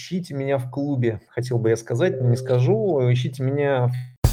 Ищите меня в клубе, хотел бы я сказать, но не скажу. Ищите меня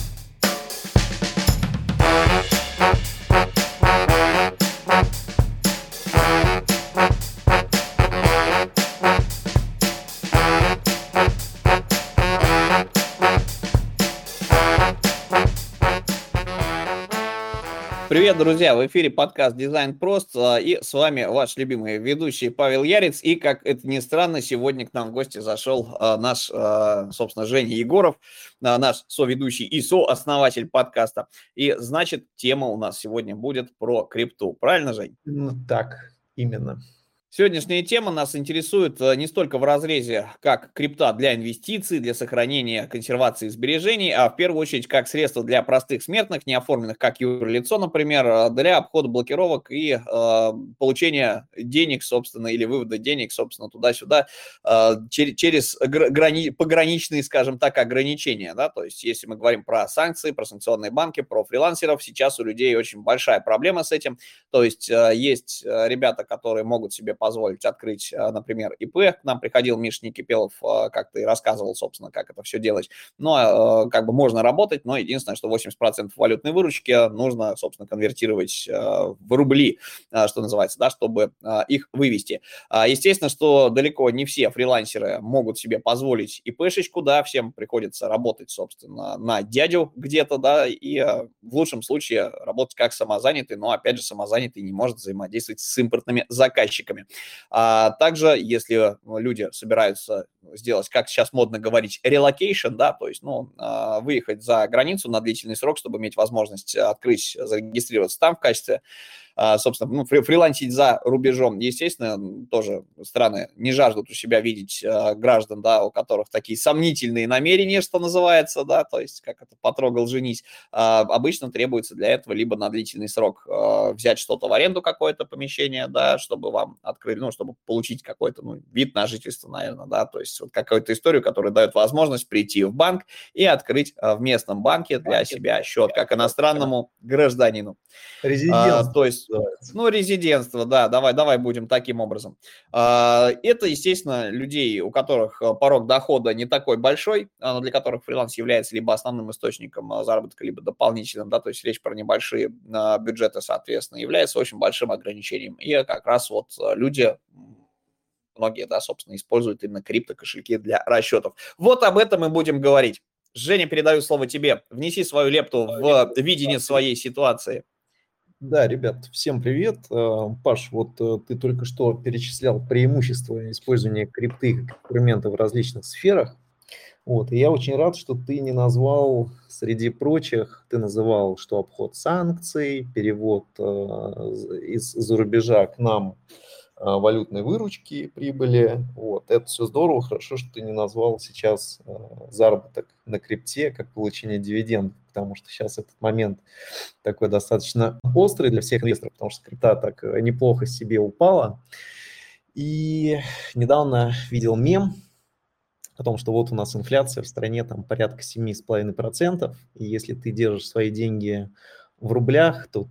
Привет, друзья! В эфире подкаст «Дизайн прост», и с вами ваш любимый ведущий Павел Ярец. И, как это ни странно, сегодня к нам в гости зашел наш, собственно, Женя Егоров, наш соведущий и сооснователь подкаста. И, значит, тема у нас сегодня будет про крипту. Правильно, Жень? так, именно. Сегодняшняя тема нас интересует не столько в разрезе как крипта для инвестиций, для сохранения консервации сбережений, а в первую очередь как средство для простых смертных, не оформленных как юрлицо, например, для обхода блокировок и получения денег, собственно, или вывода денег, собственно, туда-сюда через пограничные, скажем так, ограничения. Да? То есть если мы говорим про санкции, про санкционные банки, про фрилансеров, сейчас у людей очень большая проблема с этим. То есть есть ребята, которые могут себе позволить открыть, например, ИП. К нам приходил Миша Никипелов, как-то и рассказывал, собственно, как это все делать. Но как бы можно работать, но единственное, что 80% валютной выручки нужно, собственно, конвертировать в рубли, что называется, да, чтобы их вывести. Естественно, что далеко не все фрилансеры могут себе позволить ИПшечку, да, всем приходится работать, собственно, на дядю где-то, да, и в лучшем случае работать как самозанятый, но, опять же, самозанятый не может взаимодействовать с импортными заказчиками. Также, если люди собираются сделать, как сейчас модно говорить, relocation, да, то есть, выехать за границу на длительный срок, чтобы иметь возможность открыть, зарегистрироваться там в качестве, собственно, фрилансить за рубежом. Естественно, тоже страны не жаждут у себя видеть граждан, да, у которых такие сомнительные намерения, что называется, да, то есть, как это, потрогал, женись. Обычно требуется для этого либо на длительный срок взять что-то в аренду, какое-то помещение, да, чтобы вам открыли, чтобы получить какой-то, вид на жительство, наверное, да, то есть вот какую-то историю, которая дает возможность прийти в банк и открыть в местном банке для себя счет, как иностранному гражданину. Резидентство. То есть, резидентство, да, давай будем таким образом. Это, естественно, людей, у которых порог дохода не такой большой, но для которых фриланс является либо основным источником заработка, либо дополнительным, да, то есть речь про небольшие бюджеты, соответственно, является очень большим ограничением. И как раз вот люди, многие, да, собственно, используют именно криптокошельки для расчетов. Вот об этом мы будем говорить. Женя, передаю слово тебе. Внеси свою лепту в видение своей ситуации. Да, ребят, всем привет. Паш, вот ты только что перечислял преимущества использования крипты как инструмента в различных сферах. Вот, и я очень рад, что ты не назвал, среди прочих, ты называл, что обход санкций, перевод из-за рубежа к нам валютной выручки, прибыли. Вот, это все здорово, хорошо, что ты не назвал сейчас заработок на крипте как получение дивидендов, потому что сейчас этот момент такой достаточно острый для всех инвесторов, потому что крипта так неплохо себе упала. И недавно видел мем о том, что вот у нас инфляция в стране там порядка 7,5%, и если ты держишь свои деньги в рублях, то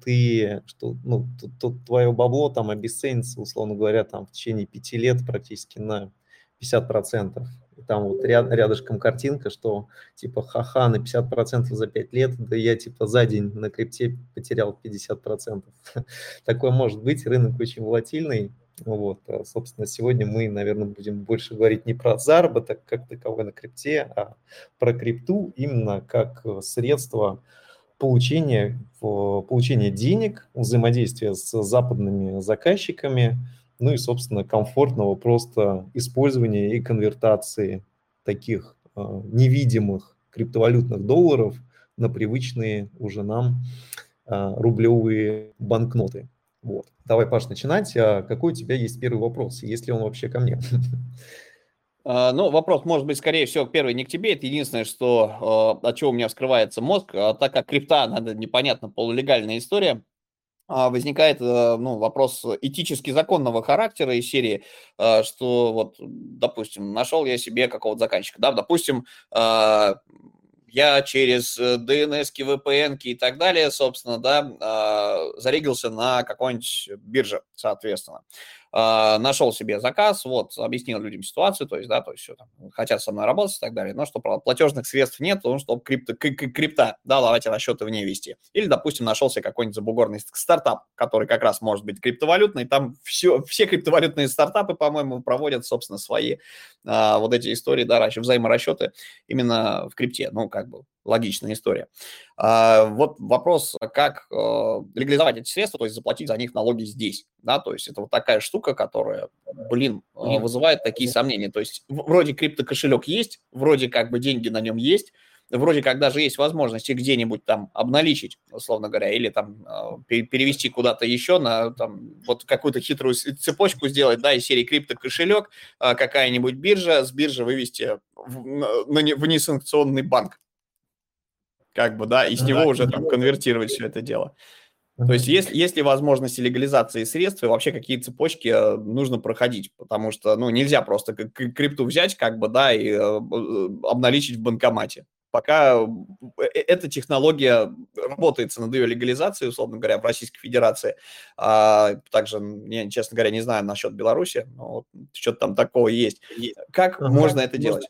твое бабло там обесценится, условно говоря, там в течение 5 лет практически на 50%. И там вот рядышком картинка, что типа ха-ха, на 50% за 5 лет, да я типа за день на крипте потерял 50%. Такое может быть, рынок очень волатильный. Вот, собственно, сегодня мы, наверное, будем больше говорить не про заработок как таковой на крипте, а про крипту именно как средство получения денег, взаимодействия с западными заказчиками, ну и, собственно, комфортного просто использования и конвертации таких невидимых криптовалютных долларов на привычные уже нам рублевые банкноты. Вот. Давай, Паш, начинать. Какой у тебя есть первый вопрос, если он вообще ко мне? Вопрос может быть, скорее всего, первый не к тебе. Это единственное, от чего у меня вскрывается мозг. Так как крипта, она непонятно, полулегальная история, возникает вопрос этически законного характера из серии, что вот, допустим, нашел я себе какого-то заказчика, да, допустим, я через DNS-ки, VPN-ки и так далее, собственно, да, зарегился на какой-нибудь бирже, соответственно. нашел себе заказ, вот, объяснил людям ситуацию, то есть, да, то есть все, там, хотят со мной работать и так далее, но что платежных средств нет, потому что крипта, да, давайте расчеты в ней вести. Или, допустим, нашелся какой-нибудь забугорный стартап, который как раз может быть криптовалютный, там все криптовалютные стартапы, по-моему, проводят, собственно, свои вот эти истории, да, взаиморасчеты именно в крипте, ну, как бы логичная история. Вот вопрос, как легализовать эти средства, то есть заплатить за них налоги здесь, да, то есть это вот такая штука, которая, вызывает такие сомнения, то есть вроде криптокошелек есть, вроде как бы деньги на нем есть, вроде как даже есть возможность их где-нибудь там обналичить, условно говоря, или там перевести куда-то еще на там вот какую-то хитрую цепочку сделать, да, из серии криптокошелек, какая-нибудь биржа, с биржи вывести в несанкционный банк, как бы, да, и с него уже там конвертировать все это дело. То есть есть ли возможность легализации средств, и вообще какие цепочки нужно проходить, потому что, ну, нельзя просто крипту взять, как бы, да, и обналичить в банкомате. Пока эта технология работает над ее легализацией, условно говоря, в Российской Федерации. Также, я, честно говоря, не знаю насчет Беларуси, но вот что-то там такого есть. Как можно это делать?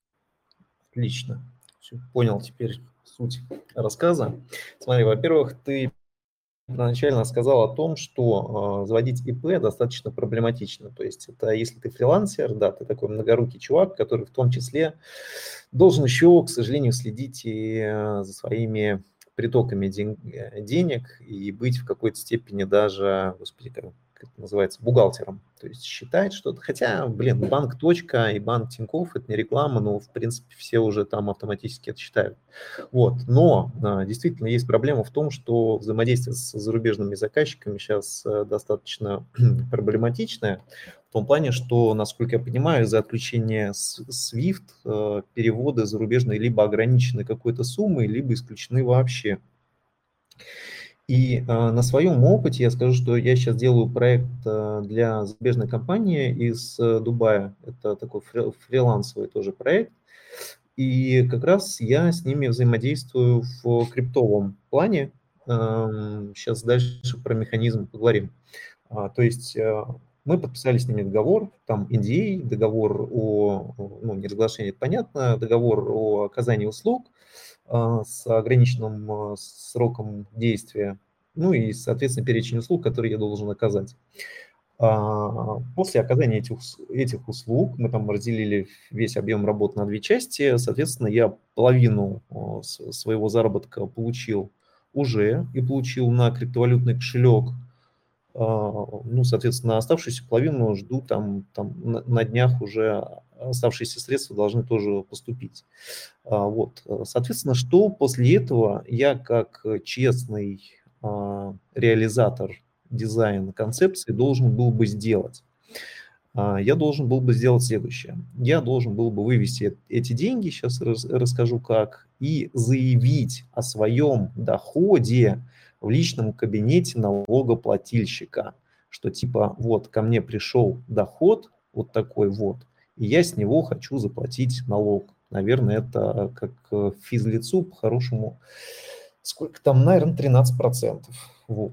Отлично. Все, понял теперь суть рассказа. Смотри, во-первых, ты изначально сказал о том, что заводить ИП достаточно проблематично. То есть это если ты фрилансер, да, ты такой многорукий чувак, который в том числе должен еще, к сожалению, следить и за своими притоками денег и быть в какой-то степени даже, господи, как это называется, бухгалтером. То есть считать что-то. Хотя, блин, банк Точка и банк Тинькофф – это не реклама, но, в принципе, все уже там автоматически это считают. Вот. Но действительно есть проблема в том, что взаимодействие с зарубежными заказчиками сейчас достаточно проблематичное. В том плане, что, насколько я понимаю, из-за отключения SWIFT переводы зарубежные либо ограничены какой-то суммой, либо исключены вообще. И на своем опыте я скажу, что я сейчас делаю проект для зарубежной компании из Дубая. Это такой фрилансовый тоже проект. И как раз я с ними взаимодействую в криптовом плане. Сейчас дальше про механизм поговорим. То есть мы подписали с ними договор, там NDA, договор ну, неразглашение, это понятно, договор о оказании услуг с ограниченным сроком действия, ну и, соответственно, перечень услуг, которые я должен оказать. После оказания этих услуг мы там разделили весь объем работ на две части. Соответственно, я половину своего заработка получил уже и получил на криптовалютный кошелек. Ну, соответственно, оставшуюся половину жду там на днях уже оставшиеся средства должны тоже поступить. Вот. Соответственно, что после этого я как честный реализатор дизайна концепции должен был бы сделать? Я должен был бы сделать следующее. Я должен был бы вывести эти деньги, сейчас расскажу как, и заявить о своем доходе в личном кабинете налогоплательщика, что типа вот ко мне пришел доход вот такой вот, и я с него хочу заплатить налог. Наверное, это как физлицу по-хорошему, сколько там, наверное, 13%. Вот.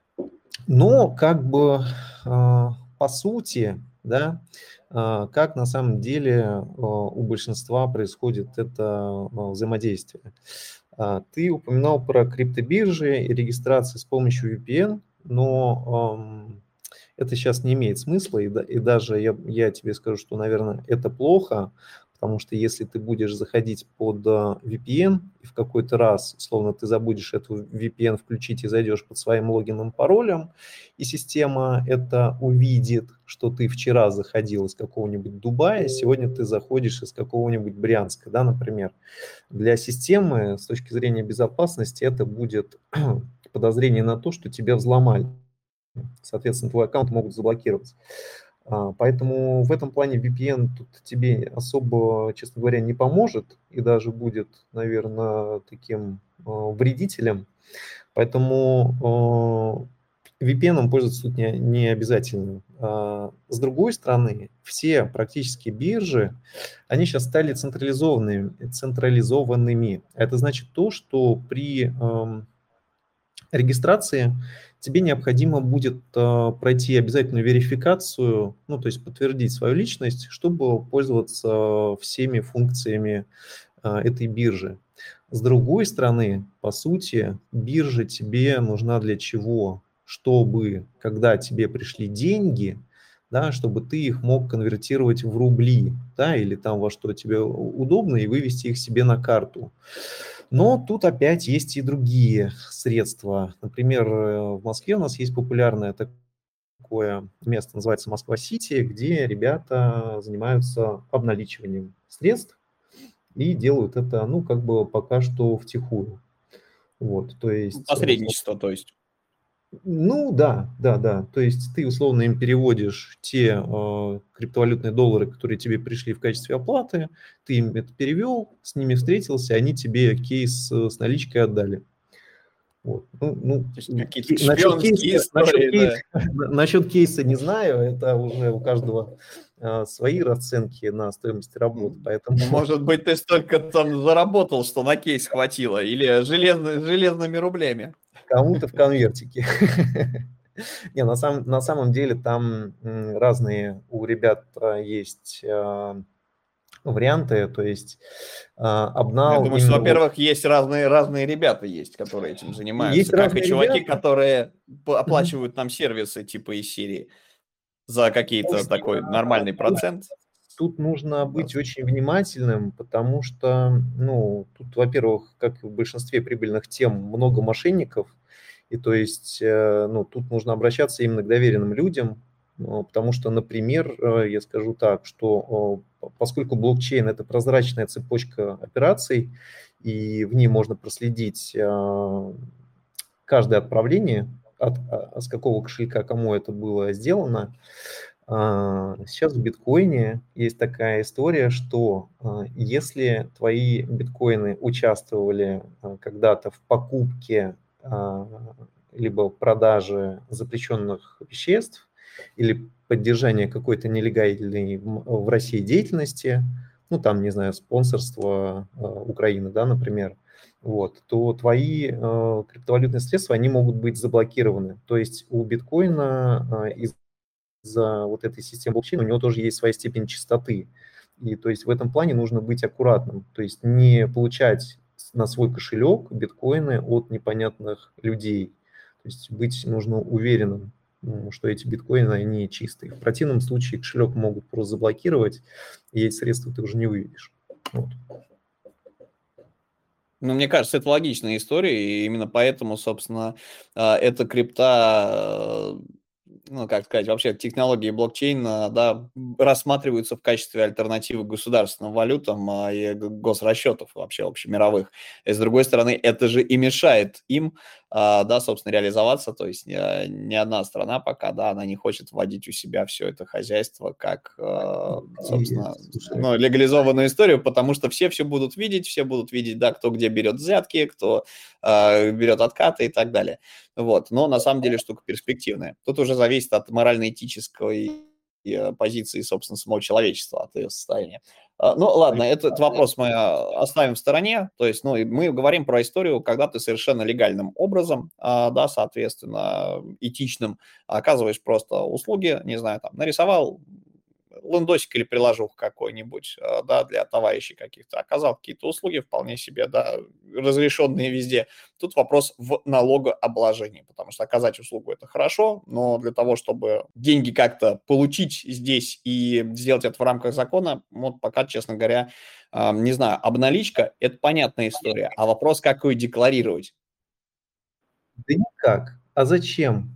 Но как бы по сути, да, как на самом деле у большинства происходит это взаимодействие. Ты упоминал про криптобиржи и регистрации с помощью VPN, но это сейчас не имеет смысла, и даже я тебе скажу, что, наверное, это плохо, потому что если ты будешь заходить под VPN, и в какой-то раз, словно ты забудешь эту VPN включить и зайдешь под своим логином, паролем, и система это увидит, что ты вчера заходил из какого-нибудь Дубая, сегодня ты заходишь из какого-нибудь Брянска, да, например. Для системы с точки зрения безопасности это будет подозрение на то, что тебя взломали. Соответственно, твой аккаунт могут заблокировать. Поэтому в этом плане VPN тут тебе особо, честно говоря, не поможет и даже будет, наверное, таким вредителем. Поэтому VPN пользоваться тут не обязательно. С другой стороны, все практически биржи, они сейчас стали централизованными. Это значит то, что при регистрации тебе необходимо будет пройти обязательную верификацию, ну, то есть подтвердить свою личность, чтобы пользоваться всеми функциями этой биржи. С другой стороны, по сути, биржа тебе нужна для чего? Чтобы, когда тебе пришли деньги, да, чтобы ты их мог конвертировать в рубли, да, или там во что тебе удобно, и вывести их себе на карту. Но тут опять есть и другие средства. Например, в Москве у нас есть популярное такое место, называется Москва-Сити, где ребята занимаются обналичиванием средств и делают это, ну, как бы пока что втихую. Вот, то есть, Посредничество, то есть. ну да, да, да. То есть ты условно им переводишь те криптовалютные доллары, которые тебе пришли в качестве оплаты, ты им это перевел, с ними встретился, они тебе кейс с наличкой отдали. Вот. То есть какие-то шпионские Насчет истории, кейса, да. насчет кейса не знаю, это уже у каждого свои расценки на стоимость работы, поэтому Может быть, ты столько там заработал, что на кейс хватило, или железными рублями. кому-то в конвертике. Не, на самом деле там разные у ребят есть варианты, то есть Я обнал думаю, что, именно вот во-первых, есть разные ребята есть, которые этим есть занимаются, как и разные чуваки, ребята. которые Мгм. оплачивают нам сервисы типа из Сирии за какие-то Слушайте, такой нормальный тут процент. тут нужно Да. быть очень внимательным, потому что, ну, тут, во-первых, как и в большинстве прибыльных тем, много мошенников, и то есть, ну, тут нужно обращаться именно к доверенным людям, потому что, например, я скажу так, что поскольку блокчейн– это прозрачная цепочка операций, и в ней можно проследить каждое отправление, с какого кошелька кому это было сделано. Сейчас в биткоине есть такая история, что если твои биткоины участвовали когда-то в покупке либо продаже запрещенных веществ или поддержании какой-то нелегальной в России деятельности, ну там, не знаю, спонсорство Украины, да, например, вот, то твои криптовалютные средства, они могут быть заблокированы. То есть у биткоина из-за вот этой системы блокчейна у него тоже есть своя степень чистоты. И то есть в этом плане нужно быть аккуратным. То есть не получать на свой кошелек биткоины от непонятных людей. То есть быть нужно уверенным, что эти биткоины, они чистые. В противном случае кошелек могут просто заблокировать, и эти средства ты уже не выведешь. Вот. Ну, мне кажется, это логичная история, и именно поэтому, собственно, эта крипта, ну, как сказать, вообще технологии блокчейна, да, рассматриваются в качестве альтернативы государственным валютам и госрасчетов вообще общемировых. И, с другой стороны, это же и мешает им, да, собственно, реализоваться, то есть ни одна страна пока, да, она не хочет вводить у себя все это хозяйство как, И, собственно, слушай, ну, легализованную историю, потому что все будут видеть, да, кто где берет взятки, кто берет откаты и так далее. Вот. Но на самом деле штука перспективная. Тут уже зависит от морально-этической позиции, собственно, самого человечества, от ее состояния. Ну, ладно, этот вопрос мы оставим в стороне. То есть, ну, и мы говорим про историю, когда ты совершенно легальным образом, да, соответственно, этичным, оказываешь просто услуги, не знаю, там, нарисовал лендосик или приложуху какой-нибудь, да, для товарищей каких-то, оказал какие-то услуги вполне себе, да, разрешенные везде. Тут вопрос в налогообложении, потому что оказать услугу – это хорошо, но для того, чтобы деньги как-то получить здесь и сделать это в рамках закона, вот пока, честно говоря, не знаю, обналичка – это понятная история, а вопрос, как ее декларировать. да никак. А зачем?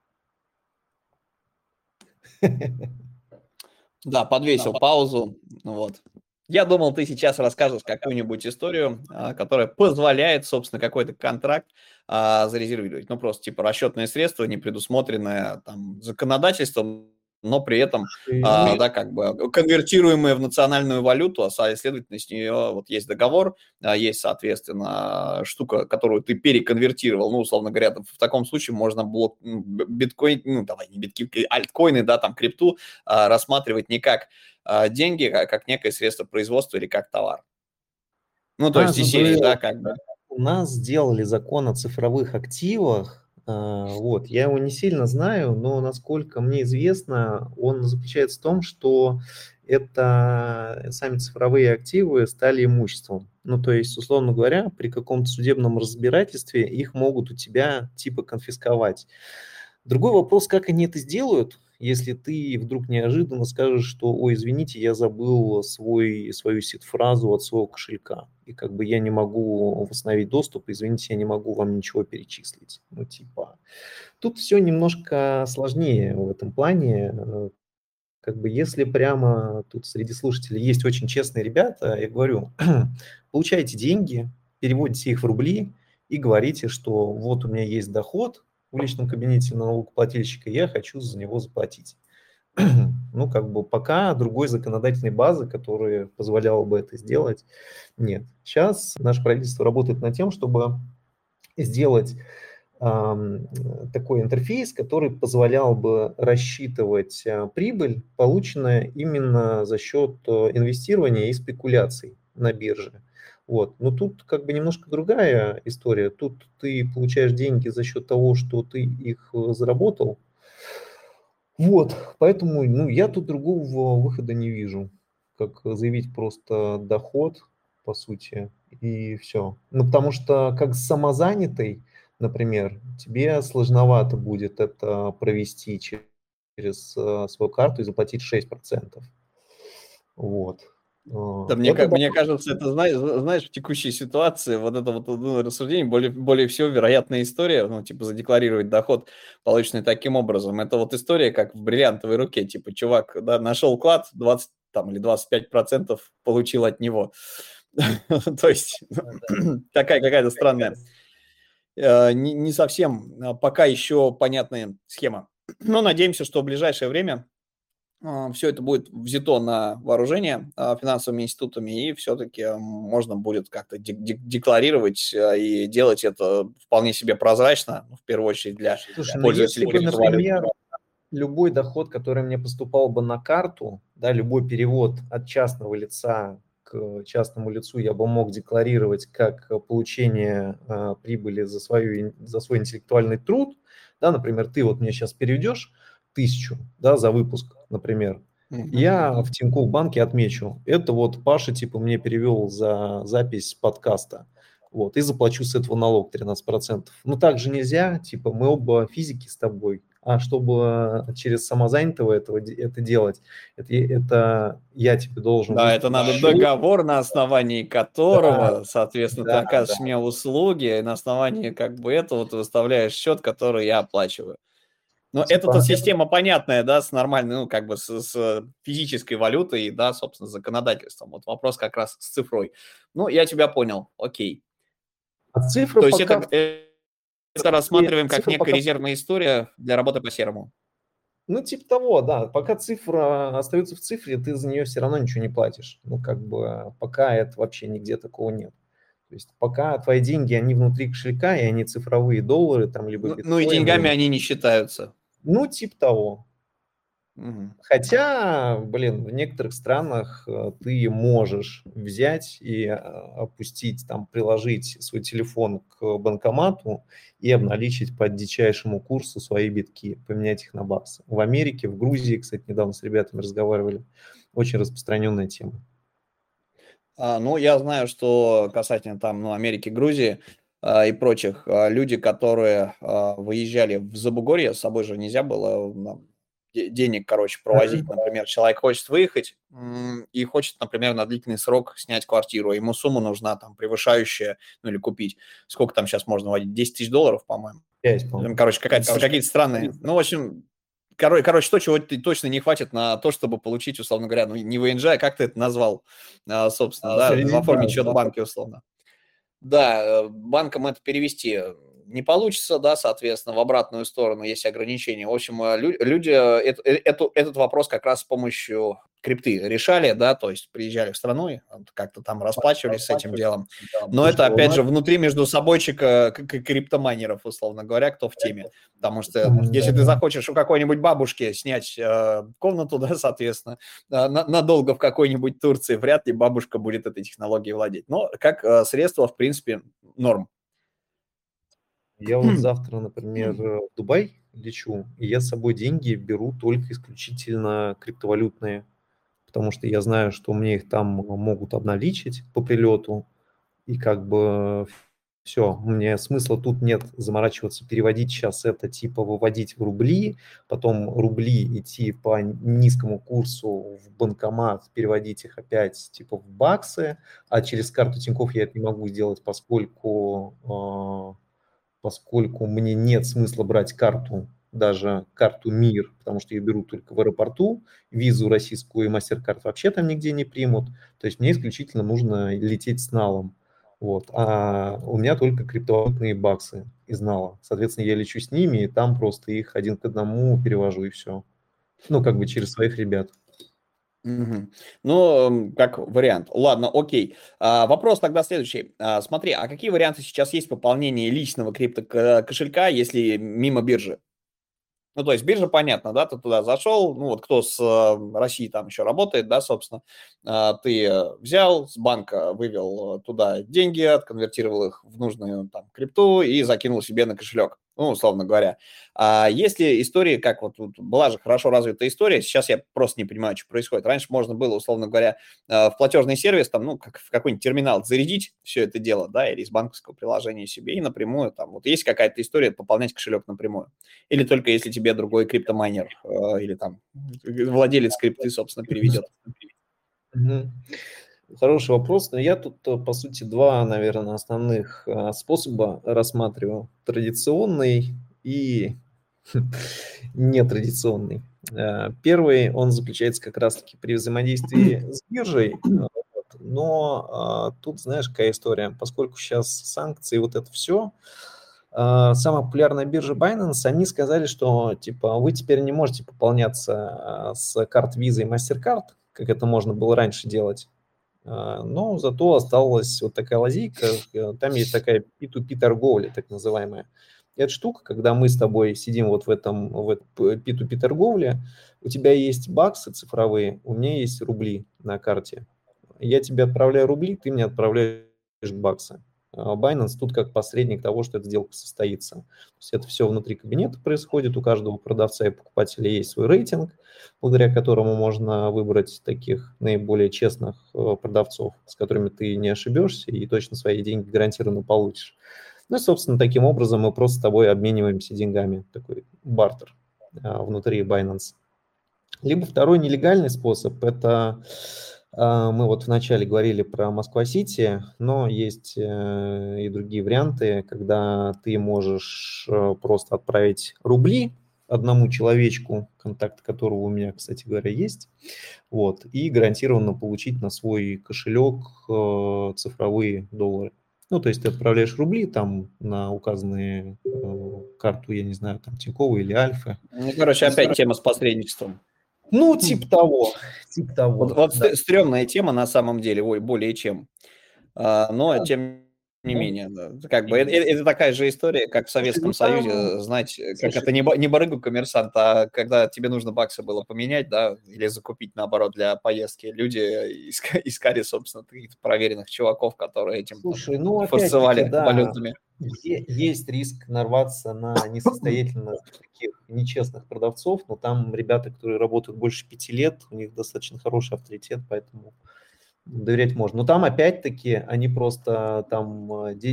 Да, подвесил паузу, вот. Я думал, ты сейчас расскажешь какую-нибудь историю, которая позволяет, собственно, какой-то контракт зарезервировать. Ну, просто типа расчетное средство, не предусмотренное там законодательством, но при этом, Ну, да, как бы конвертируемое в национальную валюту, а, следовательно, с нее вот есть договор, есть, соответственно, штука, которую ты переконвертировал, ну, условно говоря, в таком случае можно биткоин, ну, давай, не биткоин, альткоины, да, там, крипту рассматривать не как деньги, а как некое средство производства или как товар. Ну, то есть из серии, забыл. да, как бы. у нас сделали закон о цифровых активах. Вот, я его не сильно знаю, но насколько мне известно, он заключается в том, что это сами цифровые активы стали имуществом. Ну, то есть, условно говоря, при каком-то судебном разбирательстве их могут у тебя типа конфисковать. Другой вопрос, как они это сделают, если ты вдруг неожиданно скажешь, что, ой, извините, я забыл свою сид-фразу от своего кошелька, и как бы я не могу восстановить доступ, извините, я не могу вам ничего перечислить. Ну, типа, тут все немножко сложнее в этом плане. Как бы если прямо тут среди слушателей есть очень честные ребята, я говорю, получайте деньги, переводите их в рубли и говорите, что вот у меня есть доход в личном кабинете налогоплательщика, я хочу за него заплатить. Ну, как бы пока другой законодательной базы, которая позволяла бы это сделать, нет. Сейчас наше правительство работает над тем, чтобы сделать такой интерфейс, который позволял бы рассчитывать прибыль, полученную именно за счет инвестирования и спекуляций на бирже. Вот. Но тут как бы немножко другая история. Тут ты получаешь деньги за счет того, что ты их заработал. Вот, поэтому ну, я тут другого выхода не вижу, как заявить просто доход, по сути, и все. Ну, потому что как самозанятый, например, тебе сложновато будет это провести через свою карту и заплатить 6%. Вот. Да, Это да. мне кажется, это, знаешь, в текущей ситуации вот это вот ну, рассуждение, более всего вероятная история, ну, типа, задекларировать доход, полученный таким образом. Это вот история, как в бриллиантовой руке, типа, чувак, да, нашел клад, 20 там, или 25% получил от него. То есть такая какая-то странная, не совсем пока еще понятная схема. Но надеемся, что в ближайшее время все это будет взято на вооружение финансовыми институтами, и все-таки можно будет как-то декларировать и делать это вполне себе прозрачно, в первую очередь для Слушай, ну если пользователей бы, криптовалют. например, любой доход, который мне поступал бы на карту, да, любой перевод от частного лица к частному лицу я бы мог декларировать как получение прибыли за свой интеллектуальный труд. Да, например, ты вот мне сейчас переведешь 1000, да, за выпуск, например. Я в Тинькофф банке отмечу, это вот Паша типа мне перевел за запись подкаста. Вот, и заплачу с этого налог 13%. Но так же нельзя, типа мы оба физики с тобой, а чтобы через самозанятого это делать, это я тебе должен Да, это выставить надо счет. договор, на основании Да, которого, соответственно, ты да, оказываешь да. мне услуги, и на основании как бы этого ты выставляешь счет, который я оплачиваю. Но эта Типа, система понятная, да, с нормальной, ну, как бы с физической валютой, да, собственно, с законодательством. Вот вопрос как раз с цифрой. Ну, я тебя понял, окей. а цифры То есть пока, это рассматриваем как цифры некая пока, резервная история для работы по серому. ну, типа того, да, пока цифра остается в цифре, ты за нее все равно ничего не платишь. Ну, как бы, пока это вообще нигде такого нет. То есть пока твои деньги, они внутри кошелька, и они цифровые доллары, там, либо Ну и деньгами биткоины, они не считаются. ну, типа того. Мгм. Хотя, блин, в некоторых странах ты можешь взять и опустить, там, приложить свой телефон к банкомату и обналичить по дичайшему курсу свои битки, поменять их на баксы. В Америке, в Грузии, кстати, недавно с ребятами разговаривали, очень распространенная тема. Ну, я знаю, что касательно там, ну, Америки, Грузии и прочих, люди, которые выезжали в Забугорье, с собой же нельзя было денег, короче, провозить. Например, человек хочет выехать и хочет, например, на длительный срок снять квартиру. Ему сумма нужна там превышающая, ну, или купить. Сколько там сейчас можно вводить? 10 тысяч долларов, по-моему. 5, по-моему. Короче, какие-то странные. Ну, в общем, короче, то, чего точно не хватит на то, чтобы получить, условно говоря, ну, не ВНЖ, а как ты это назвал, собственно, да, Кредит, оформить да, счет в банке, условно. Да, банком это перевести не получится, да, соответственно, в обратную сторону есть ограничения. В общем, люди этот вопрос как раз с помощью крипты решали, да, то есть приезжали в страну, и как-то там расплачивались с этим делом. Но это, опять же, внутри между собойчика криптомайнеров, условно говоря, кто в теме. Потому что если ты захочешь у какой-нибудь бабушки снять комнату, да, соответственно, надолго в какой-нибудь Турции, вряд ли бабушка будет этой технологией владеть. Но как средство, в принципе, норм. Я вот завтра, например, в Дубай лечу, и я с собой деньги беру только исключительно криптовалютные, потому что я знаю, что мне их там могут обналичить по прилету, и как бы все, мне смысла тут нет заморачиваться, переводить сейчас это, типа выводить в рубли, потом рубли идти по низкому курсу в банкомат, переводить их опять типа в баксы, а через карту Тинькофф я это не могу сделать, поскольку мне нет смысла брать карту, даже карту МИР, потому что я беру только в аэропорту, визу российскую и MasterCard вообще там нигде не примут, то есть мне исключительно нужно лететь с налом. Вот. А у меня только криптовалютные баксы из нала. Соответственно, я лечу с ними, и там просто их один к одному перевожу, и все. Ну, как бы через своих ребят. Мгм. Ну, как вариант. Ладно, окей. Вопрос тогда следующий. Смотри, а какие варианты сейчас есть пополнения личного криптокошелька, если мимо биржи? Ну, то есть биржа, понятно, да, ты туда зашел, ну, вот кто с России там еще работает, да, собственно, ты взял с банка, вывел туда деньги, отконвертировал их в нужную там крипту и закинул себе на кошелек, ну, условно говоря. А если истории, как вот тут была же хорошо развитая история, сейчас я просто не понимаю, что происходит. Раньше можно было, условно говоря, в платежный сервис, там, ну, как в какой-нибудь терминал зарядить все это дело, да, или из банковского приложения себе и напрямую, там, вот есть какая-то история пополнять кошелек напрямую. Или только если тебе другой криптомайнер или там владелец крипты, собственно, переведет. Мгм. Хороший вопрос, но я тут, по сути, два, наверное, основных способа рассматриваю. Традиционный и нетрадиционный. Первый, он заключается как раз-таки при взаимодействии с биржей, вот, но тут, знаешь, какая история, поскольку сейчас санкции, вот это все, самая популярная биржа Binance, они сказали, что типа вы теперь не можете пополняться с карт Visa и MasterCard, как это можно было раньше делать. Но зато осталась вот такая лазейка, там есть такая P2P торговля, так называемая. И эта штука, когда мы с тобой сидим вот в P2P торговле, у тебя есть баксы цифровые, у меня есть рубли на карте. Я тебе отправляю рубли, ты мне отправляешь баксы. Binance тут как посредник того, что эта сделка состоится. То есть это все внутри кабинета происходит, у каждого продавца и покупателя есть свой рейтинг, благодаря которому можно выбрать таких наиболее честных продавцов, с которыми ты не ошибешься и точно свои деньги гарантированно получишь. Ну и, собственно, таким образом мы просто с тобой обмениваемся деньгами, такой бартер внутри Binance. Либо второй нелегальный способ – это мы вот вначале говорили про Москва-Сити, но есть и другие варианты, когда ты можешь просто отправить рубли одному человечку, контакт которого у меня, кстати говоря, есть, вот, и гарантированно получить на свой кошелек цифровые доллары. Ну, то есть ты отправляешь рубли там на указанные карту, я не знаю, там Тинькова или Альфа. Ну, короче, опять тема с посредничеством. Ну, типа того, Вот да. стрёмная тема на самом деле, ой, более чем. Но тем не менее, да, как бы это такая же история, как в Слушай, Советском ну там, Союзе, знать, как слушай, это не барыгу-коммерсант, а когда тебе нужно баксы было поменять, да, или закупить, наоборот, для поездки, люди искали, собственно, каких-то проверенных чуваков, которые этим там слушай, ну опять-таки, форсовали да, валютами. есть риск нарваться на несостоятельных таких нечестных продавцов, но там ребята, которые работают больше 5 лет, у них достаточно хороший авторитет, поэтому доверять можно. Но там опять-таки они просто там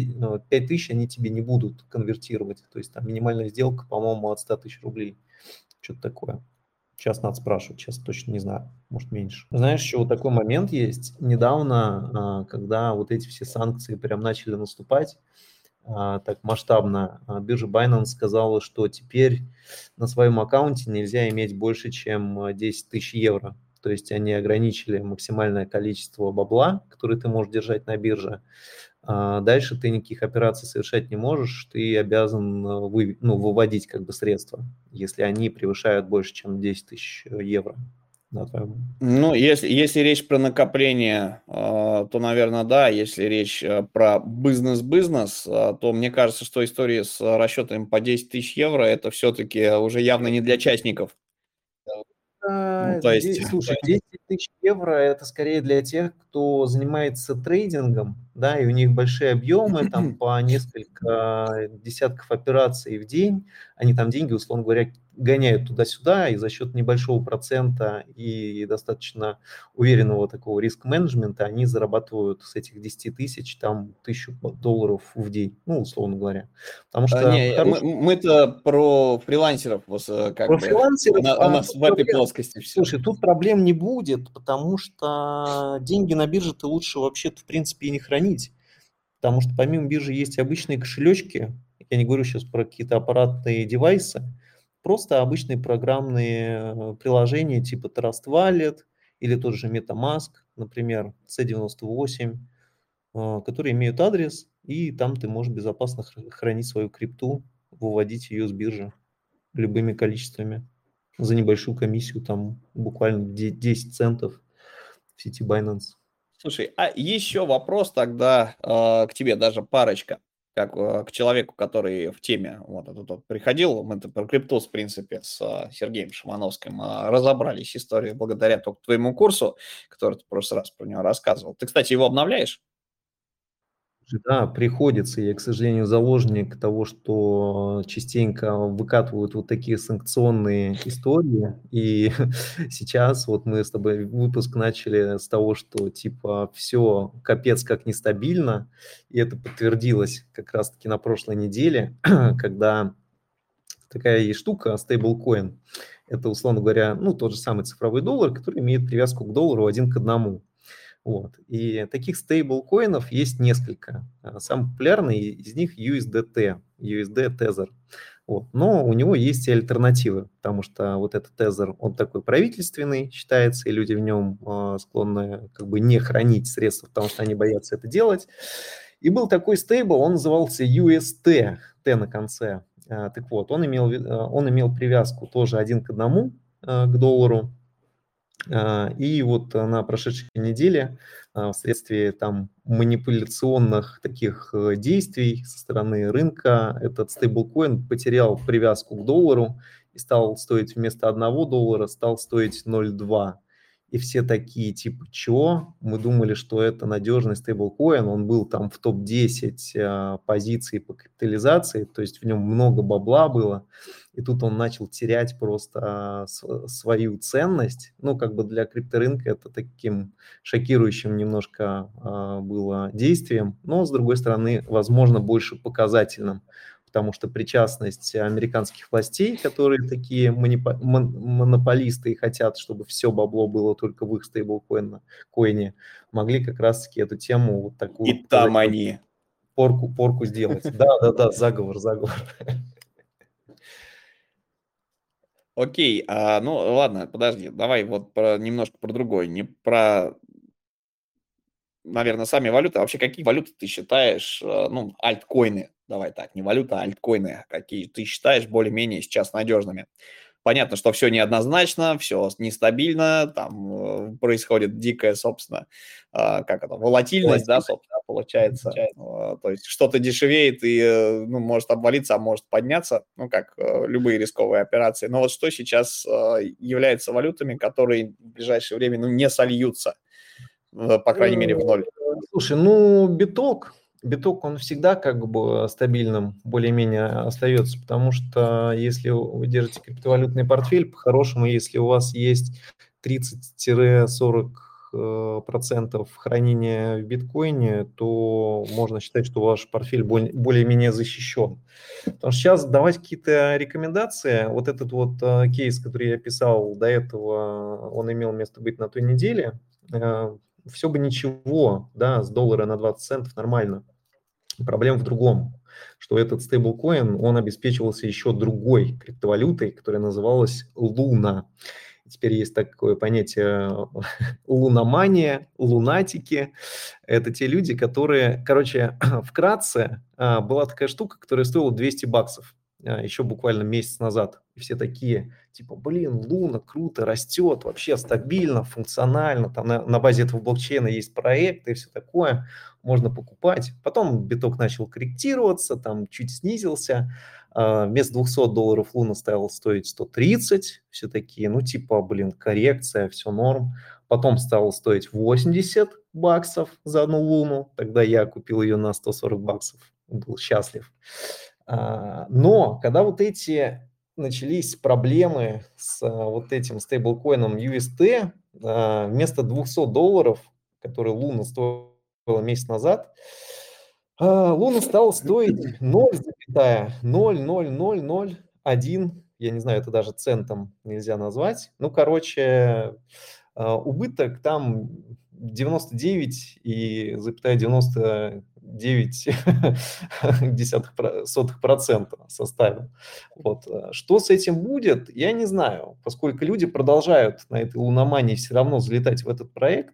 5 тысяч они тебе не будут конвертировать. То есть там минимальная сделка, по-моему, от 100 тысяч рублей. Что-то такое. Сейчас надо спрашивать, сейчас точно не знаю, может меньше. Знаешь, еще вот такой момент есть. Недавно, когда вот эти все санкции прям начали наступать, так масштабно, биржа Binance сказала, что теперь на своем аккаунте нельзя иметь больше, чем 10 тысяч евро. то есть они ограничили максимальное количество бабла, которое ты можешь держать на бирже. Дальше ты никаких операций совершать не можешь, ты обязан выводить как бы средства, если они превышают больше, чем 10 тысяч евро. Ну, если речь про накопление, то, наверное, да. Если речь про бизнес-бизнес, то мне кажется, что история с расчетами по 10 тысяч евро, это все-таки уже явно не для частников. Ну, то есть, Слушай, 10 тысяч евро – это скорее для тех, кто занимается трейдингом, да, и у них большие объемы, там по несколько десятков операций в день, они там деньги, условно говоря, гоняют туда-сюда, и за счет небольшого процента и достаточно уверенного такого риск-менеджмента они зарабатывают с этих 10 тысяч там $1000 в день, ну, условно говоря. Потому что не, мы-то про фрилансеров, как про бы, фрилансеров, у нас в этой плоскости все. слушай, тут проблем не будет, потому что деньги на бирже ты лучше вообще-то, в принципе, и не хранить. Потому что помимо биржи есть обычные кошелечки, я не говорю сейчас про какие-то аппаратные девайсы, просто обычные программные приложения типа Trust Wallet или тот же MetaMask, например, C98, которые имеют адрес, и там ты можешь безопасно хранить свою крипту, выводить ее с биржи любыми количествами за небольшую комиссию, там буквально 10 центов в сети Binance. Слушай, а еще вопрос тогда к тебе, даже парочка, как к человеку, который в теме вот этот вот приходил. Мы-то про криптус, в принципе, с Сергеем Шимановским разобрались историю благодаря только твоему курсу, который ты в прошлый раз про него рассказывал. Ты, кстати, его обновляешь? Да, приходится. Я, к сожалению, заложник того, что частенько выкатывают вот такие санкционные истории. И сейчас вот мы с тобой выпуск начали с того, что типа все капец как нестабильно. И это подтвердилось как раз-таки на прошлой неделе, когда такая есть штука, стейблкоин. Это, условно говоря, ну, тот же самый цифровой доллар, который имеет привязку к доллару 1 к 1. Вот. И таких стейблкоинов есть несколько. Самый популярный из них USDT, USD Tether. Вот. Но у него есть и альтернативы, потому что вот этот Tether, он такой правительственный считается, и люди в нем склонны как бы не хранить средства, потому что они боятся это делать. И был такой стейбл, он назывался UST, Т на конце. Так вот, он имел привязку тоже 1 к 1 к доллару. И вот на прошедшей неделе вследствие там манипуляционных таких действий со стороны рынка этот стейблкоин потерял привязку к доллару и стал стоить вместо $1 стал стоить 0,2. И все такие, типа, чё? Мы думали, что это надежный стейблкоин, он был там в топ-10 позиций по капитализации, то есть в нем много бабла было, и тут он начал терять просто свою ценность. Ну, как бы для крипторынка это таким шокирующим немножко было действием, но, с другой стороны, возможно, больше показательным, потому что причастность американских властей, которые такие монополисты и хотят, чтобы все бабло было только в их стейблкоине, могли как раз-таки эту тему вот такую И там они. порку сделать. Да, заговор. Окей, ну ладно, подожди, давай вот немножко про другое, не про, наверное, сами валюты, а вообще какие валюты ты считаешь, ну, альткоины, давай так, не валюта, а альткоины, какие ты считаешь более-менее сейчас надежными? Понятно, что все неоднозначно, все нестабильно, там происходит дикая, собственно, как это, волатильность, да, собственно, получается. То есть что-то дешевеет и, ну, может обвалиться, а может подняться, ну, как любые рисковые операции. Но вот что сейчас является валютами, которые в ближайшее время, ну, не сольются, по крайней мере, в ноль? Слушай, ну, биток, он всегда как бы стабильным более-менее остается, потому что если вы держите криптовалютный портфель, по-хорошему, если у вас есть 30-40% хранения в биткоине, то можно считать, что ваш портфель более-менее защищен. Потому что сейчас давать какие-то рекомендации, вот этот вот кейс, который я писал до этого, он имел место быть на той неделе, все бы ничего, да, с доллара на 20 центов нормально. Проблема в другом, что этот стейблкоин, он обеспечивался еще другой криптовалютой, которая называлась Луна. Теперь есть такое понятие луномания, лунатики. Это те люди, которые, короче, вкратце, была такая штука, которая стоила $200 еще буквально месяц назад. И все такие, типа, блин, Луна круто, растет, вообще стабильно, функционально. Там на базе этого блокчейна есть проекты и все такое, можно покупать. Потом биток начал корректироваться, там чуть снизился. Вместо $200 Луна стала стоить 130. Все такие, ну, типа, блин, коррекция, все норм. Потом стало стоить $80 за одну Луну. Тогда я купил ее на $140, был счастлив. Но когда вот эти начались проблемы с вот этим стейблкоином UST, вместо $200, которые Луна стоила месяц назад, Луна стала стоить 0,00001, я не знаю, это даже центом нельзя назвать. Ну, короче, убыток там 99,99% составил. Вот. Что с этим будет, я не знаю, поскольку люди продолжают на этой луномании все равно залетать в этот проект,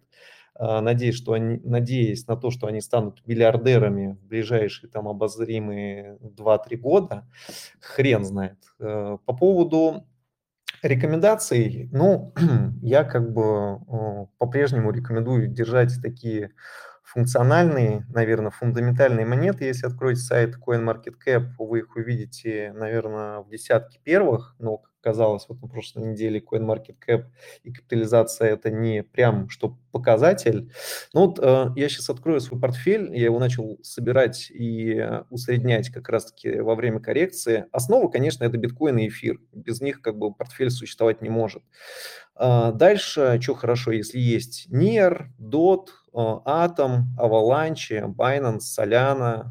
надеясь на то, что они станут миллиардерами в ближайшие там обозримые 2-3 года, хрен знает. По поводу рекомендаций, ну, я как бы по-прежнему рекомендую держать такие функциональные, наверное, фундаментальные монеты. Если откроете сайт CoinMarketCap, вы их увидите, наверное, в десятке первых, но, как оказалось, вот на прошлой неделе CoinMarketCap и капитализация – это не прям что показатель. Ну вот я сейчас открою свой портфель, я его начал собирать и усреднять как раз-таки во время коррекции. Основа, конечно, это биткоин и эфир. Без них как бы портфель существовать не может. Дальше, что хорошо, если есть NIR, DOT, Atom, Avalanche, Binance, Solana,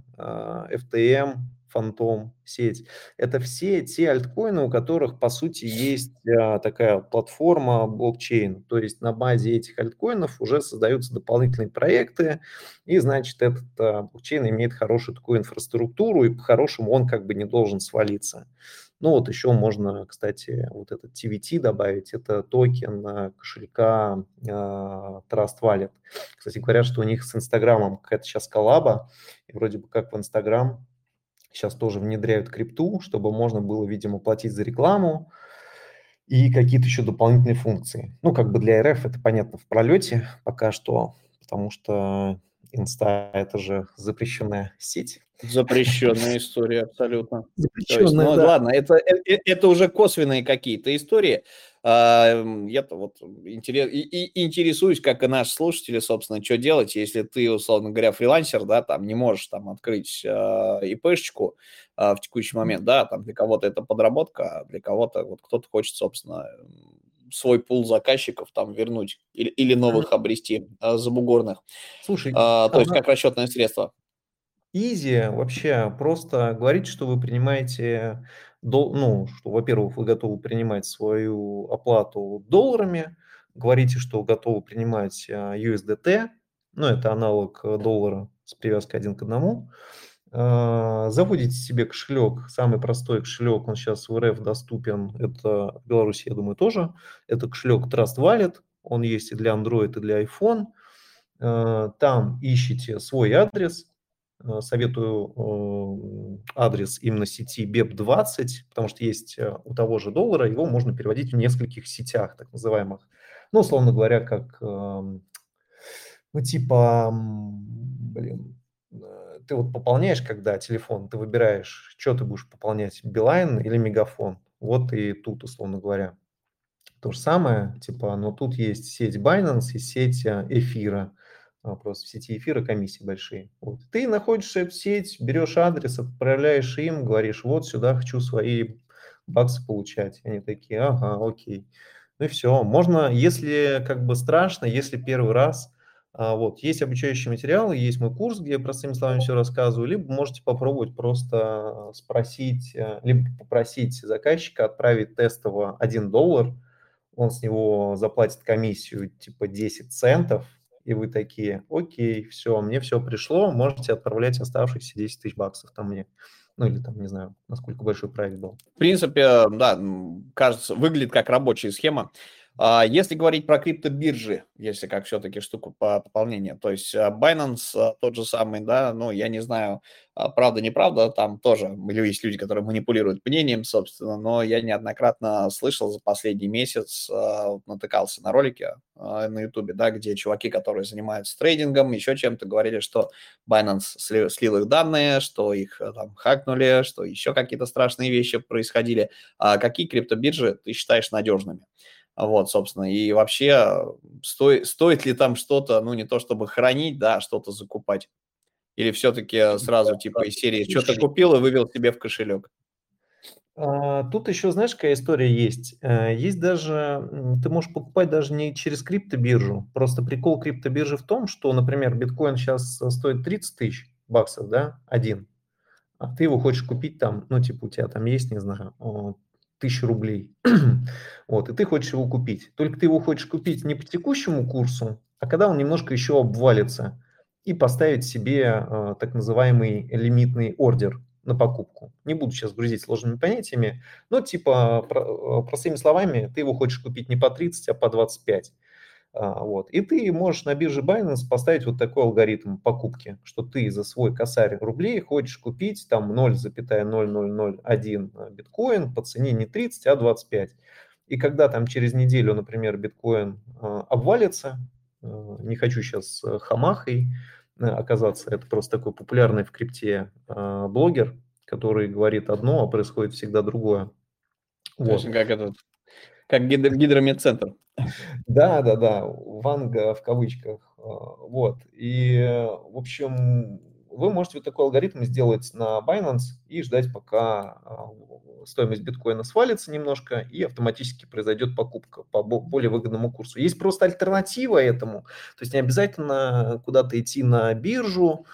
FTM, Phantom, сеть. Это все те альткоины, у которых, по сути, есть такая платформа блокчейн. То есть на базе этих альткоинов уже создаются дополнительные проекты, и, значит, этот блокчейн имеет хорошую такую инфраструктуру, и по-хорошему он как бы не должен свалиться. Ну вот еще можно, кстати, вот этот TVT добавить, это токен кошелька Trust Wallet. Кстати, говорят, что у них с Инстаграмом какая-то сейчас коллаба, и вроде бы как в Инстаграм сейчас тоже внедряют крипту, чтобы можно было, видимо, платить за рекламу и какие-то еще дополнительные функции. Ну, как бы для РФ это понятно в пролете пока что, потому что Инста – это же запрещенная сеть. Запрещенная история, абсолютно. То есть, Запрещенная, ну да. ладно, это уже косвенные какие-то истории. Я-то вот интересуюсь, как и наши слушатели, собственно, что делать, если ты, условно говоря, фрилансер, да, там не можешь там открыть ИПшечку в текущий момент, да, там для кого-то это подработка, а для кого-то вот кто-то хочет, собственно, свой пул заказчиков там вернуть или новых обрести забугорных. Слушай, То есть как расчетное средство. Изи вообще просто говорить, что вы принимаете, ну, что, во-первых, вы готовы принимать свою оплату долларами, говорите, что готовы принимать USDT, ну, это аналог доллара с привязкой 1 к 1. Заводите себе кошелек, самый простой кошелек, он сейчас в РФ доступен, это в Беларуси, я думаю, тоже. Это кошелек Trust Wallet, он есть и для Android, и для iPhone. Там ищите свой адрес, советую адрес именно сети BEP20, потому что есть у того же доллара, его можно переводить в нескольких сетях, так называемых. Ну, условно говоря, как, ну, типа, блин, ты вот пополняешь, когда телефон, ты выбираешь, что ты будешь пополнять, Билайн или Мегафон. Вот и тут, условно говоря, то же самое, типа, но тут есть сеть Binance и сеть эфира. Просто в сети эфира комиссии большие. Вот. Ты находишь эту сеть, берешь адрес, отправляешь им, говоришь, вот сюда хочу свои баксы получать. Они такие, ага, окей. Ну и все. Можно, если как бы страшно, если первый раз, вот, есть обучающие материалы, есть мой курс, где я простыми словами все рассказываю, либо можете попробовать просто спросить, либо попросить заказчика отправить тестово $1, он с него заплатит комиссию типа 10 центов, и вы такие, окей, все, мне все пришло, можете отправлять оставшиеся 10 тысяч баксов там мне. Ну или там, не знаю, насколько большой проект был. В принципе, да, кажется, выглядит как рабочая схема. Если говорить про криптобиржи, если как все-таки штуку по пополнению, то есть Binance тот же самый, да, ну, я не знаю, правда, неправда, там тоже есть люди, которые манипулируют мнением, собственно, но я неоднократно слышал за последний месяц, вот натыкался на ролики на Ютубе, да, где чуваки, которые занимаются трейдингом, еще чем-то, говорили, что Binance слил их данные, что их там хакнули, что еще какие-то страшные вещи происходили. Какие криптобиржи ты считаешь надежными? Вот, собственно, и вообще, стоит ли там что-то, ну, не то чтобы хранить, да, а что-то закупать? Или все-таки сразу типа из серии что-то Слушай, купил и вывел себе в кошелек? тут еще, знаешь, какая история есть? Есть даже, ты можешь покупать даже не через криптобиржу. Просто прикол криптобиржи в том, что, например, биткоин сейчас стоит 30 тысяч баксов, да, один. А ты его хочешь купить там, ну, типа, у тебя там есть, не знаю, 1000 рублей. Вот, и ты хочешь его купить. Только ты его хочешь купить не по текущему курсу, а когда он немножко еще обвалится, и поставить себе так называемый лимитный ордер на покупку. Не буду сейчас грузить сложными понятиями, но типа простыми словами, ты его хочешь купить не по 30, а по 25. Вот. И ты можешь на бирже Binance поставить вот такой алгоритм покупки, что ты за свой косарь рублей хочешь купить там 0,0001 биткоин по цене не 30, а 25. И когда там через неделю, например, биткоин обвалится, не хочу сейчас хамахой оказаться, это просто такой популярный в крипте блогер, который говорит одно, а происходит всегда другое. То есть Вот. как этот, как гидромедцентр. Да, да, да, Ванга в кавычках. Вот. И, в общем, вы можете вот такой алгоритм сделать на Binance и ждать, пока стоимость биткоина свалится немножко, и автоматически произойдет покупка по более выгодному курсу. Есть просто альтернатива этому. То есть не обязательно куда-то идти на биржу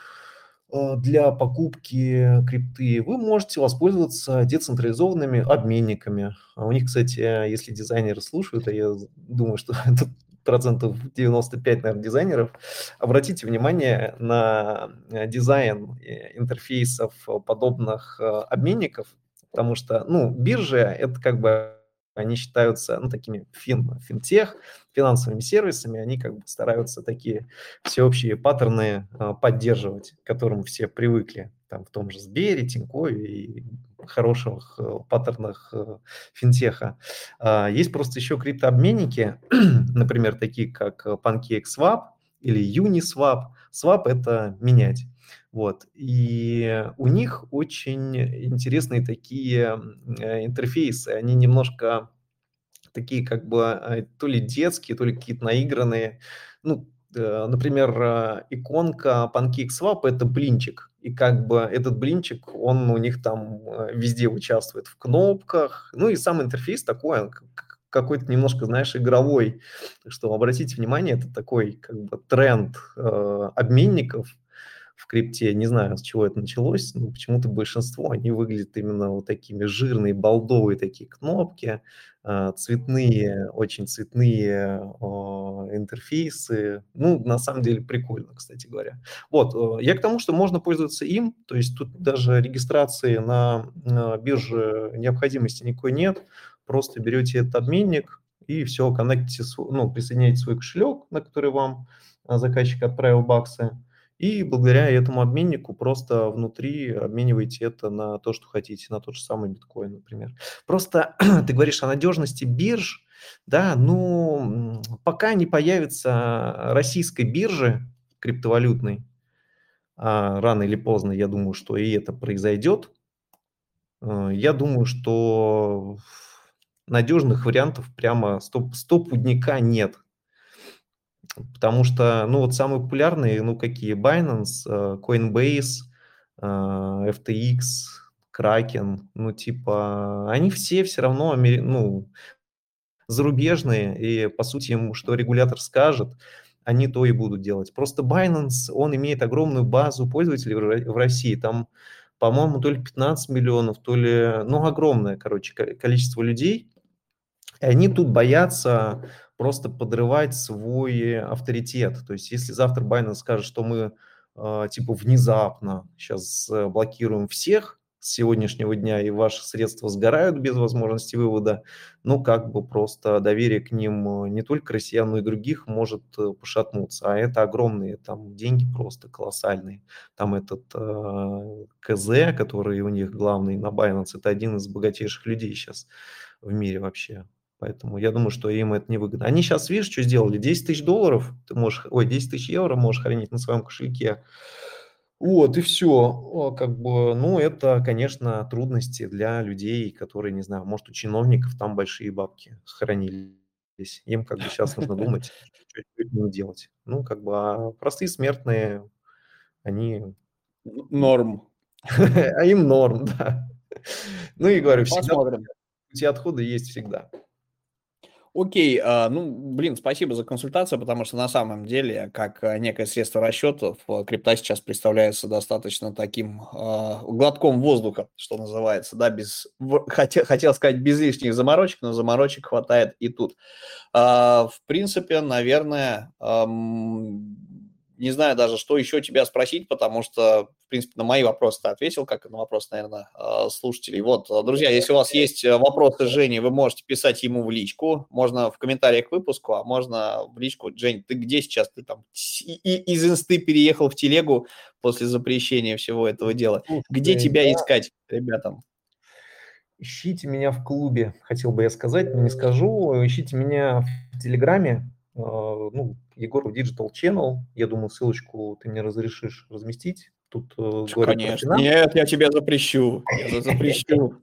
для покупки крипты. Вы можете воспользоваться децентрализованными обменниками. А у них, кстати, если дизайнеры слушают, а я думаю, что это процентов 95, наверное, дизайнеров, обратите внимание на дизайн интерфейсов подобных обменников, потому что, ну, биржи — это как бы они считаются, ну, такими финтех, финансовыми сервисами, они как бы стараются такие всеобщие паттерны поддерживать, к которым все привыкли, там в том же Сбере, Тинькове и хороших паттернах финтеха. Есть просто еще криптообменники, например, такие как PancakeSwap или Uniswap. Swap — это менять. Вот. И у них очень интересные такие интерфейсы. Они немножко такие как бы то ли детские, то ли какие-то наигранные. Ну, например, иконка PancakeSwap — это блинчик. И как бы этот блинчик, он у них там везде участвует в кнопках. Ну и сам интерфейс такой, он какой-то немножко, знаешь, игровой. Так что обратите внимание, это такой как бы тренд обменников в крипте. Не знаю, с чего это началось, но почему-то большинство, они выглядят именно вот такими жирные, болдовые такие кнопки, цветные, очень цветные интерфейсы. Ну, на самом деле прикольно, кстати говоря. Вот, я к тому, что можно пользоваться им, то есть тут даже регистрации на бирже необходимости никакой нет, просто берете этот обменник и все, коннектите, ну, присоединяете свой кошелек, на который вам заказчик отправил баксы, и благодаря этому обменнику просто внутри обмениваете это на то, что хотите, на тот же самый биткоин, например. Просто ты говоришь о надежности бирж, да, ну, пока не появится российской биржи криптовалютной, рано или поздно, я думаю, что и это произойдет. Я думаю, что надежных вариантов прямо стопудника нет. Потому что, ну, вот самые популярные, ну, какие? Binance, Coinbase, FTX, Kraken, ну, типа, они все равно, ну, зарубежные, и, по сути, ему что регулятор скажет, они то и будут делать. Просто Binance, он имеет огромную базу пользователей в России, там, по-моему, то ли 15 миллионов, то ли, ну, огромное, короче, количество людей, и они тут боятся просто подрывать свой авторитет. То есть если завтра Binance скажет, что мы типа внезапно сейчас блокируем всех, с сегодняшнего дня, и ваши средства сгорают без возможности вывода, ну, как бы просто доверие к ним не только россиян, но и других может пошатнуться. А это огромные там деньги просто колоссальные. Там этот КЗ, который у них главный на Binance, это один из богатейших людей сейчас в мире вообще. Поэтому я думаю, что им это невыгодно. Они сейчас, видишь, что сделали? 10 тысяч долларов, ты можешь, 10 тысяч евро можешь хранить на своем кошельке. Вот, и все. Как бы, ну, это, конечно, трудности для людей, которые, не знаю, может, у чиновников там большие бабки хранились. Им как бы сейчас нужно думать, что им делать. Ну, как бы, а простые смертные, они... Норм. А им норм, да. Ну, и говорю, всегда Посмотрим. эти отходы есть всегда. Окей, ну, блин, спасибо за консультацию, потому что на самом деле, как некое средство расчетов, крипта сейчас представляется достаточно таким глотком воздуха, что называется, да, хотел сказать, без лишних заморочек, но заморочек хватает и тут. В принципе, наверное, не знаю даже, что еще тебя спросить, потому что, в принципе, на мои вопросы ты ответил, как и на вопрос, наверное, слушателей. Вот, друзья, если у вас есть вопросы Жени, вы можете писать ему в личку, можно в комментариях к выпуску, а можно в личку. Жень, ты где сейчас? Ты там из инсты переехал в телегу после запрещения всего этого дела. Где Слушай, тебя искать, ребятам? ищите меня в клубе, хотел бы я сказать, но не скажу. Ищите меня в Телеграме, ну, Егоров Digital Channel. Я думаю, ссылочку ты мне разрешишь разместить. Тут говорю про Конечно. финансы. Нет, я тебя запрещу. Я запрещу.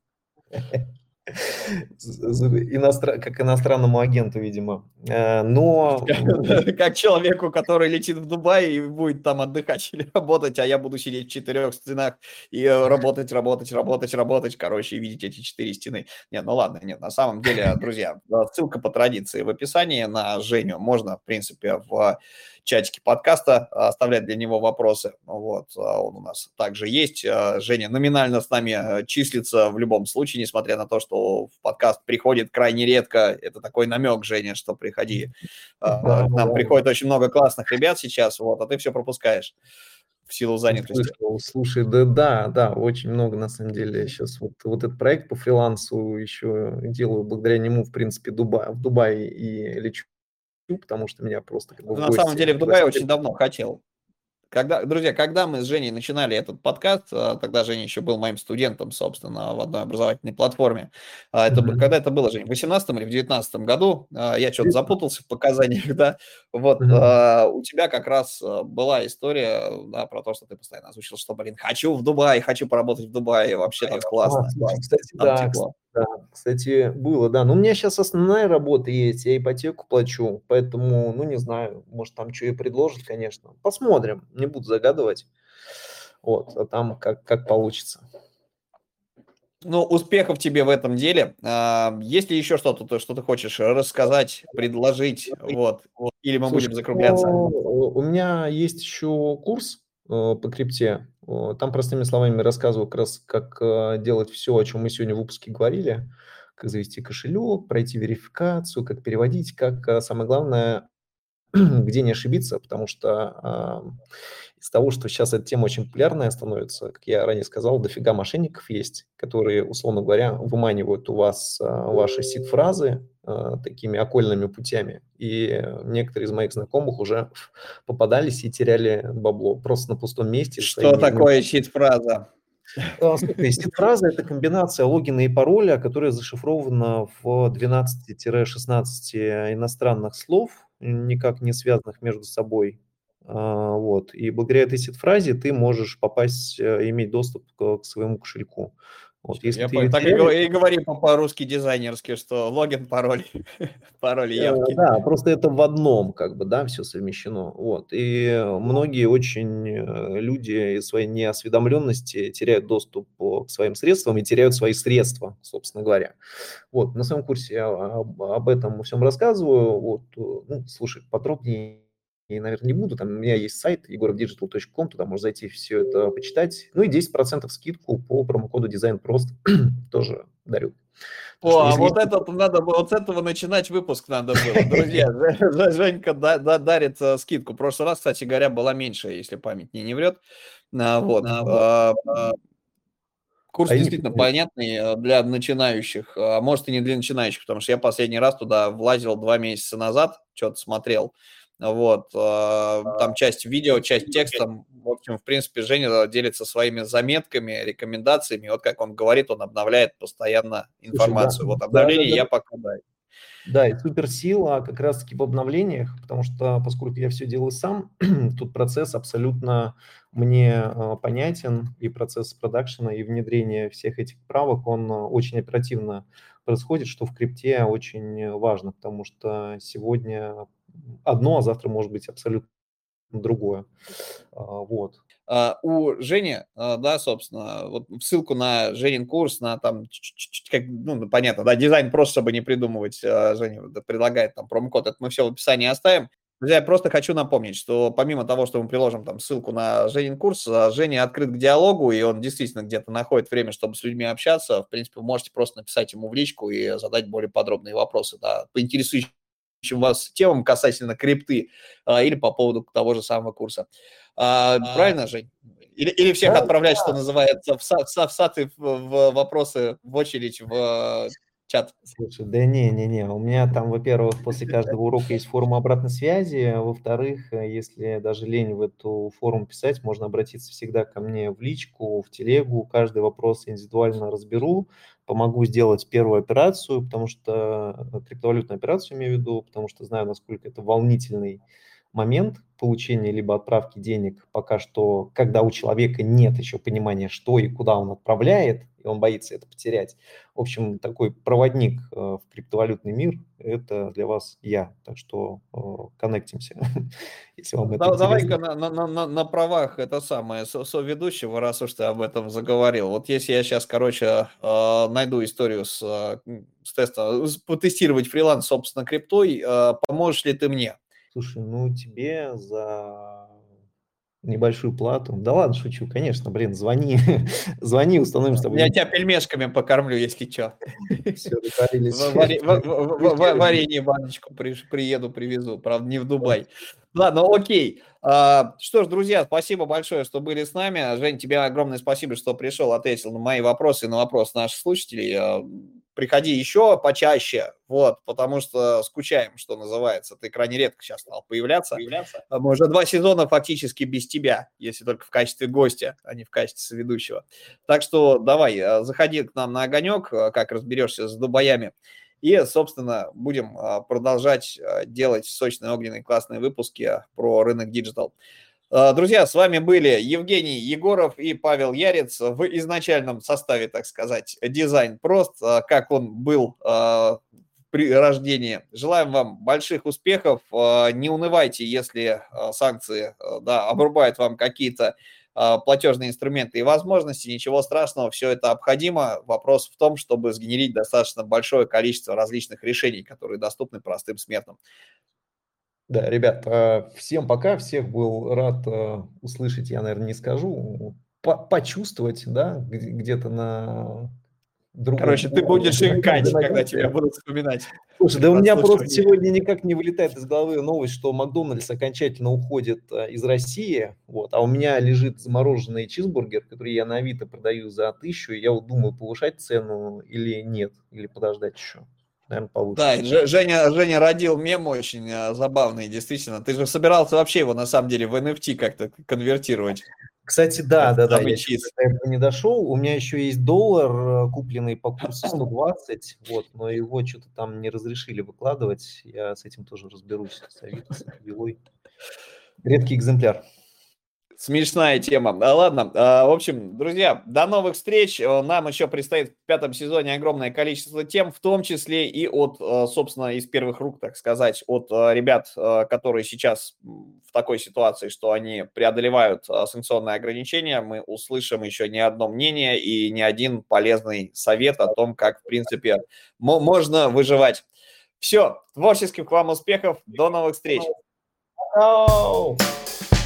Как иностранному агенту, видимо. Но Как человеку, который летит в Дубай и будет там отдыхать или работать, а я буду сидеть в 4 стенах и работать, короче, и видеть эти 4 стены. Нет, ну ладно, нет, на самом деле, друзья, ссылка по традиции в описании на Женю. Можно, в принципе, в чатике подкаста оставлять для него вопросы. Вот, он у нас также есть. Женя номинально с нами числится в любом случае, несмотря на то, что в подкаст приходит крайне редко. Это такой намек, Женя, что приходи. да, К нам да. приходит очень много классных ребят сейчас, вот, а ты все пропускаешь в силу занятости. Слушай, да, очень много, на самом деле, сейчас вот этот проект по фрилансу еще делаю, благодаря нему, в принципе, в Дубае и лечу, потому что меня просто как бы в На самом гости деле в Дубае пригласили. очень давно хотел. Друзья, когда мы с Женей начинали этот подкаст, тогда Женя еще был моим студентом, собственно, в одной образовательной платформе. Когда это было, Женя, в 2018 или в 2019 году? Я что-то запутался в показаниях, да. Вот, у тебя как раз была история, да, про то, что ты постоянно озвучил, что, блин, хочу в Дубай, хочу поработать в Дубае, вообще там классно. Слушай, кстати, Там да, тепло. кстати, было, да. Но у меня сейчас основная работа есть, я ипотеку плачу, поэтому, ну, не знаю, может, там что и предложат, конечно. Посмотрим, не буду загадывать. Вот, а там как получится. Ну, успехов тебе в этом деле. Есть ли еще что-то, что ты хочешь рассказать, предложить, вот, или мы Слушай, будем закругляться? у меня есть еще курс по крипте. Там простыми словами рассказываю как раз, как делать все, о чем мы сегодня в выпуске говорили. Как завести кошелек, пройти верификацию, как переводить, как самое главное, где не ошибиться, потому что из того, что сейчас эта тема очень популярная становится, как я ранее сказал, дофига мошенников есть, которые, условно говоря, выманивают у вас ваши сид-фразы такими окольными путями. И некоторые из моих знакомых уже попадались и теряли бабло просто на пустом месте. Что такое чит-фраза? Слушай, сид-фраза – это комбинация логина и пароля, которая зашифрована в 12-16 иностранных слов, никак не связанных между собой. Вот. И благодаря этой сид-фразе ты можешь попасть, иметь доступ к своему кошельку. Вот. Если Я ты ее понял. Так теряешь, и говори по-русски дизайнерски, что логин, пароль, пароль и явки. да, просто это в одном, как бы, да, все совмещено. Вот. И многие очень люди из своей неосведомленности теряют доступ к своим средствам и теряют свои средства, собственно говоря. Вот. На своем курсе я об этом всем рассказываю. Вот. Ну, слушай, подробнее я, наверное, не буду. Там у меня есть сайт egorofdigital.com, туда можно зайти все это почитать. Ну и 10% скидку по промокоду «Дизайн просто» тоже дарю. О, а вот это надо было, вот с этого начинать выпуск надо было. Друзья, Женька дарит скидку. В прошлый раз, кстати говоря, была меньше, если память не врет. Вот. Курс действительно понятный для начинающих, а может и не для начинающих, потому что я последний раз туда влазил 2 месяца назад, что-то смотрел. Вот, там часть видео, часть текстом. В общем, в принципе, Женя делится своими заметками, рекомендациями. Вот как он говорит, он обновляет постоянно информацию. Слушай, вот обновление я пока, Да, и суперсила как раз-таки в обновлениях, потому что, поскольку я все делаю сам, тут процесс абсолютно мне понятен, и процесс продакшена, и внедрения всех этих правок, он очень оперативно происходит, что в крипте очень важно, потому что сегодня одно, а завтра может быть абсолютно другое. Вот. У Жени, да, собственно, вот ссылку на Женин курс, на там, ну, понятно, да, дизайн просто, чтобы не придумывать, Женя предлагает там промокод, это мы все в описании оставим. Друзья, я просто хочу напомнить, что помимо того, что мы приложим там ссылку на Женин курс, Женя открыт к диалогу, и он действительно где-то находит время, чтобы с людьми общаться. В принципе, вы можете просто написать ему в личку и задать более подробные вопросы, да, по интересующим вас темам касательно крипты или по поводу того же самого курса. Правильно, Жень? Или всех отправлять, что называется, в сад и в вопросы в очередь в чат? Слушай, да не, у меня там, во-первых, после каждого урока есть форма обратной связи, во-вторых, если даже лень в эту форму писать, можно обратиться всегда ко мне в личку, в телегу, каждый вопрос индивидуально разберу, помогу сделать первую операцию, потому что криптовалютную операцию имею в виду, потому что знаю, насколько это волнительный момент получения либо отправки денег пока что, когда у человека нет еще понимания, что и куда он отправляет, и он боится это потерять. В общем, такой проводник в криптовалютный мир – это для вас я. Так что коннектимся, если вам это Давай-ка интересно. на правах это самое соведущего, раз уж ты об этом заговорил. Вот если я сейчас, короче, найду историю с теста, потестировать фриланс, собственно, криптой, поможешь ли ты мне? Слушай, ну тебе за небольшую плату. Да ладно, шучу, конечно, блин, звони, звони, установим с Я тобой. тебя пельмешками покормлю, если что. Все, договорились. Варенье баночку приеду, привезу. Правда, не в Дубай. Ладно, окей. Что ж, друзья, спасибо большое, что были с нами. Жень, тебе огромное спасибо, что пришел, ответил на мои вопросы и на вопросы наших слушателей. Приходи еще почаще, вот, потому что скучаем, что называется. Ты крайне редко сейчас стал появляться. Мы уже 2 сезона фактически без тебя, если только в качестве гостя, а не в качестве соведущего. Так что давай, заходи к нам на огонек, как разберешься с дубаями. И, собственно, будем продолжать делать сочные, огненные, классные выпуски про рынок диджитал. Друзья, с вами были Евгений Егоров и Павел Ярец в изначальном составе, так сказать, «Дизайн прост», как он был при рождении. Желаем вам больших успехов. Не унывайте, если санкции обрубают вам какие-то платежные инструменты и возможности. Ничего страшного, все это обходимо. Вопрос в том, чтобы сгенерить достаточно большое количество различных решений, которые доступны простым смертным. Да, ребят, всем пока, всех был рад услышать, я, наверное, не скажу, почувствовать, да, где-то на другом. Короче, ты будешь икать, когда тебя будут вспоминать. Слушай, да у меня просто сегодня никак не вылетает из головы новость, что Макдональдс окончательно уходит из России, вот, а у меня лежит замороженный чизбургер, который я на Авито продаю за 1000, и я вот думаю, повышать цену или нет, или подождать еще. Наверное, получше. Да, Женя родил мем очень забавный, действительно. Ты же собирался вообще его, на самом деле, в NFT как-то конвертировать. Кстати, да, я до этого не дошел. У меня еще есть доллар, купленный по курсу 120, вот, но его что-то там не разрешили выкладывать. Я с этим тоже разберусь, с Авито, с Вилой. Редкий экземпляр. Смешная тема. Ладно, в общем, друзья, до новых встреч. Нам еще предстоит в 5 сезоне огромное количество тем, в том числе и от, собственно, из первых рук, так сказать, от ребят, которые сейчас в такой ситуации, что они преодолевают санкционные ограничения. Мы услышим еще не одно мнение и не один полезный совет о том, как, в принципе, можно выживать. Все, творческих вам успехов, до новых встреч.